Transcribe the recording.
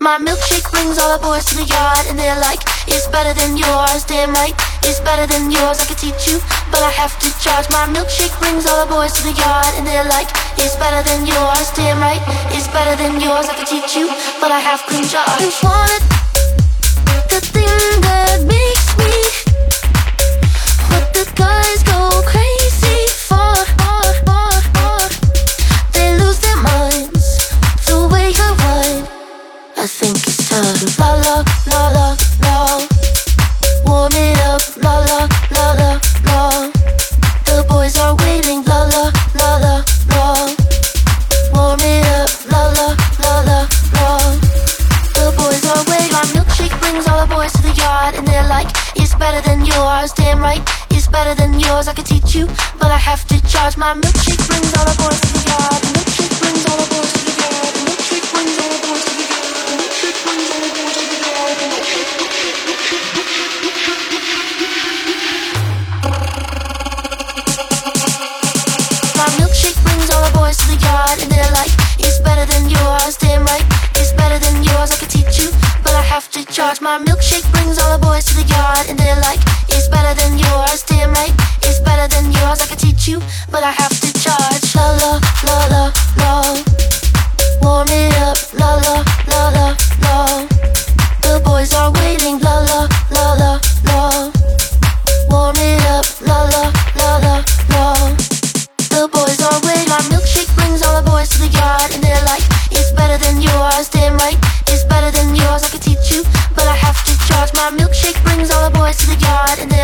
My milkshake brings all the boys to the yard, and they're like, it's better than yours, damn right, it's better than yours. I could teach you, but I have to charge. My milkshake brings all the boys to the yard, and they're like, it's better than yours, damn right, it's better than yours. I could teach you, but I have to charge. You want it, the thing that makes me, what the guys go crazy for. They lose their minds the way you ride. I think it's time to la la la la la, warm it up, la la la la la. The boys are waiting, la la la la la, warm it up, la la la la la. The boys are waiting. My milkshake brings all the boys to the yard, and they're like, it's better than yours, damn right, it's better than yours. I could teach you, but I have to charge. My milkshake brings all the boys to the yard. The milkshake brings all the boys to the yard. The milkshake brings all the boys to the yard. My milkshake brings all the boys to the yard, and they're like, it's better than yours, damn right, it's better than yours. I could teach you, but I have to charge. My milkshake brings all the boys to the yard, and they're like, it's better than yours, damn right, it's better than yours. I could teach you, but I have to charge. La la la la la, warm it up, la la la la la. The boys are waiting, la la la la la, warm it up, la la la la la. The boys are waiting. My milkshake brings all the boys to the yard, and they're like, it's better than yours, damn right, it's better than yours. I could teach you, but I have to charge. My milkshake brings all the boys to the yard, and